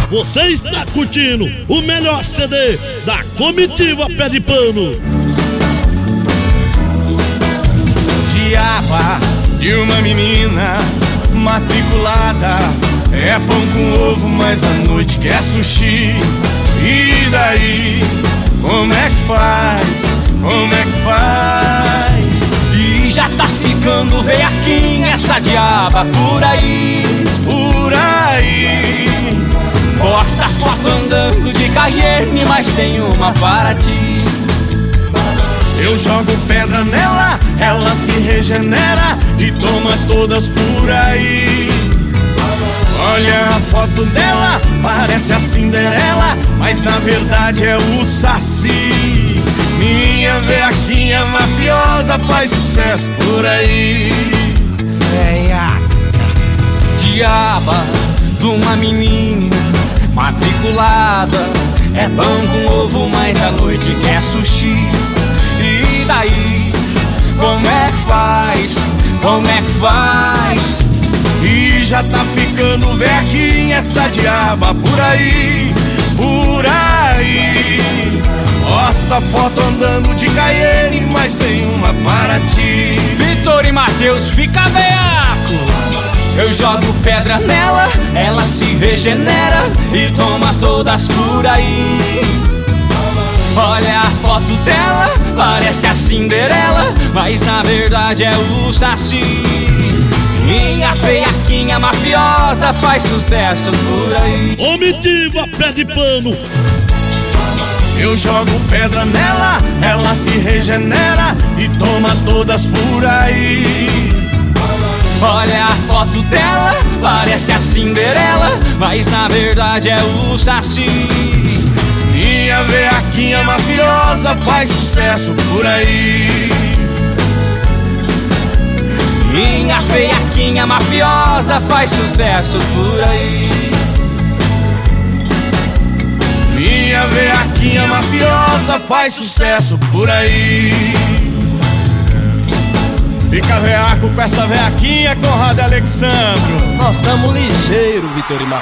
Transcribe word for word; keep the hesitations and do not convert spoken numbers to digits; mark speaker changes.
Speaker 1: Você está curtindo o melhor C D da Comitiva Pé de Pano.
Speaker 2: Diaba de uma menina matriculada, é pão com ovo, mas à noite quer sushi. E daí, como é que faz? Como é que faz?
Speaker 3: E já tá ficando veiaquinha essa diaba por aí,
Speaker 2: por aí.
Speaker 3: Posta foto andando de Cayenne, mas tem uma para ti.
Speaker 2: Eu jogo pedra nela, ela se regenera e toma todas por aí. Olha a foto dela, parece a Cinderela, mas na verdade é o Saci. Minha veaquinha mafiosa faz sucesso por aí.
Speaker 3: Veiaca, diaba de uma menina matriculada, é pão com ovo, mas à noite quer sushi. E daí, como é que faz? Como é que faz?
Speaker 2: E já tá ficando veaquinha essa diaba por aí, por aí. Posta foto andando de Cayenne, mas tem uma para ti.
Speaker 3: Vitor e Matheus fica veaco. Eu jogo pedra nela, ela se regenera e toma todas por aí. Olha a foto dela, parece a Cinderela, mas na verdade é o Saci. Minha veiaquinha mafiosa faz sucesso por aí.
Speaker 1: Comitiva Pé de Pano.
Speaker 2: Eu jogo pedra nela, ela se regenera e toma todas por aí.
Speaker 3: Olha a foto dela, parece a Cinderela, mas na verdade é o Saci.
Speaker 2: Minha veaquinha mafiosa faz sucesso por aí.
Speaker 3: Minha veaquinha mafiosa faz sucesso por aí.
Speaker 2: Minha veaquinha mafiosa faz sucesso por aí. Fica veaco com essa veaquinha, Conrado e Alexandro.
Speaker 4: Nós estamos ligeiro, Vitor e Matheus.